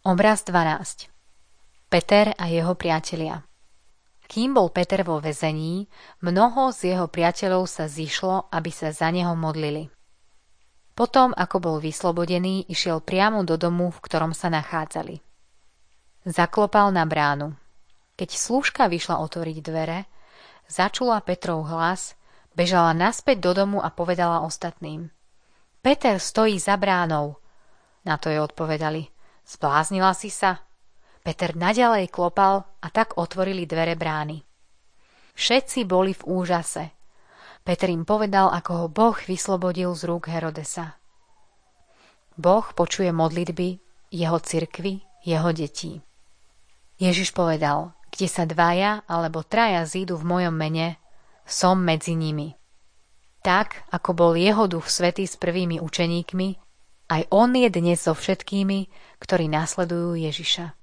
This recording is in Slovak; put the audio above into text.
Obraz 12. Peter a jeho priatelia. Kým bol Peter vo väzení, mnoho z jeho priateľov sa zišlo, aby sa za neho modlili. Potom, ako bol vyslobodený, išiel priamo do domu, v ktorom sa nachádzali. Zaklopal na bránu. Keď slúžka vyšla otvoriť dvere, začula Petrov hlas, bežala naspäť do domu a povedala ostatným: Peter stojí za bránou. Na to jej odpovedali: Zbláznila si sa? Peter naďalej klopal a tak otvorili dvere brány. Všetci boli v úžase. Peter im povedal, ako ho Boh vyslobodil z rúk Herodesa. Boh počuje modlitby jeho cirkvi, jeho detí. Ježiš povedal: Kde sa dvaja alebo traja zídu v mojom mene, som medzi nimi. Tak, ako bol jeho Duch Svätý s prvými učeníkmi, aj on je dnes so všetkými, ktorí nasledujú Ježiša.